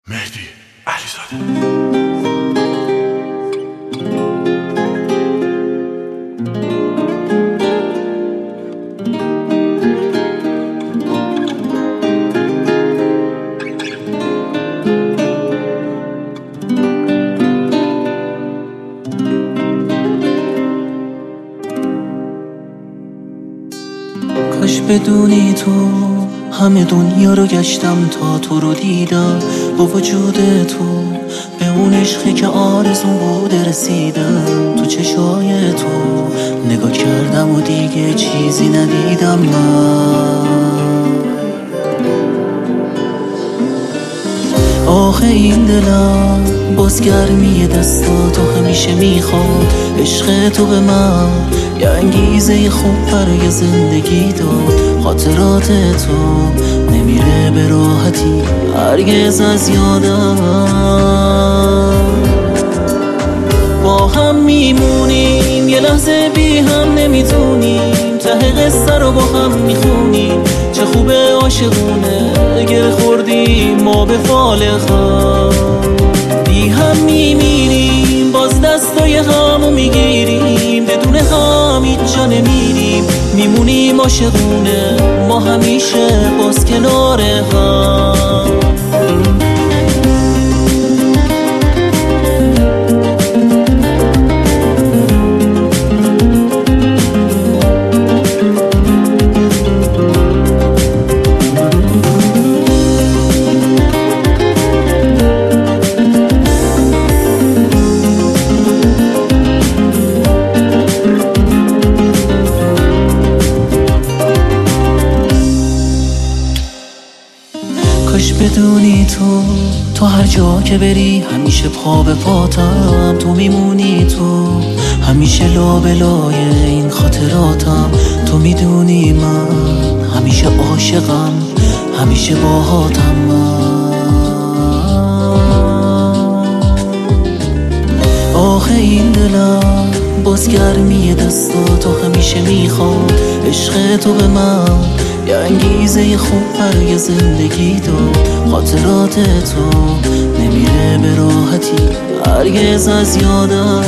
مهدی علیزاده. کاش بدونی تو همه دنیا رو گشتم تا تو رو دیدم، با وجود تو به اون عشقی که آرزون بوده رسیدم. تو چشای تو نگاه کردم و دیگه چیزی ندیدم من. آخه این دلم باز گرمی دستاتو همیشه میخواد. عشق تو به من یه انگیزه خوب برای زندگی داد. خاطرات تو نمیره به راحتی هرگز از یادم. با هم میمونیم یه لحظه بی هم نمیتونیم، ته قصه رو با هم میخونیم. چه خوبه عاشقونه گره خوردیم ما به فال خم. بی هم میمیریم باز دستای همو میگیریم، بدون هم هیچ جا نمیریم. میمونیم عاشقونه ما همیشه باز کنار هم. کاش بدونی تو هر جا که بری همیشه پا به پاتم. تو میمونی تو همیشه لابلای این خاطراتم. تو میدونی من همیشه عاشقم همیشه باهاتم من. آخه این دلم باز گرمی دستاتو همیشه میخواد. عشق تو به من یه انگیزه خوب برای زندگی داد. خاطرات تو نمیره به راحتی هرگز از یادم.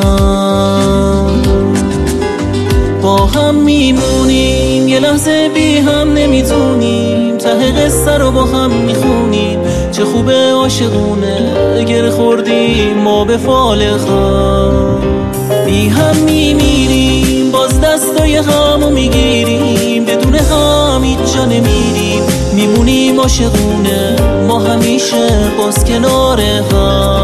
با هم میمونیم یه لحظه بی هم نمیتونیم، ته قصه رو با هم میخونیم. چه خوبه عاشقونه گره خوردیم ما به فال خم. بی هم میمیریم باز دستای همو میگیریم، بدون هم هیچ جا نمیریم. میمونیم عاشقونه ما همیشه باز کنار هم.